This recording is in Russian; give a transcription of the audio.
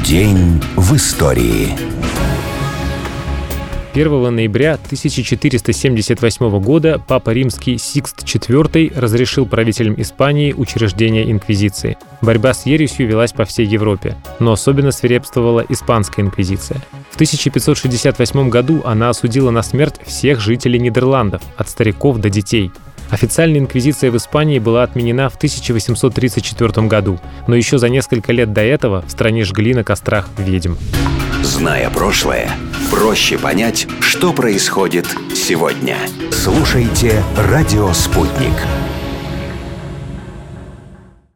День в истории. 1 ноября 1478 года Папа Римский Сикст IV разрешил правителям Испании учреждение инквизиции. Борьба с ересью велась по всей Европе, но особенно свирепствовала испанская инквизиция. В 1568 году она осудила на смерть всех жителей Нидерландов, от стариков до детей. Официальная инквизиция в Испании была отменена в 1834 году, но еще за несколько лет до этого в стране жгли на кострах ведьм. Зная прошлое, проще понять, что происходит сегодня. Слушайте «Радио Спутник».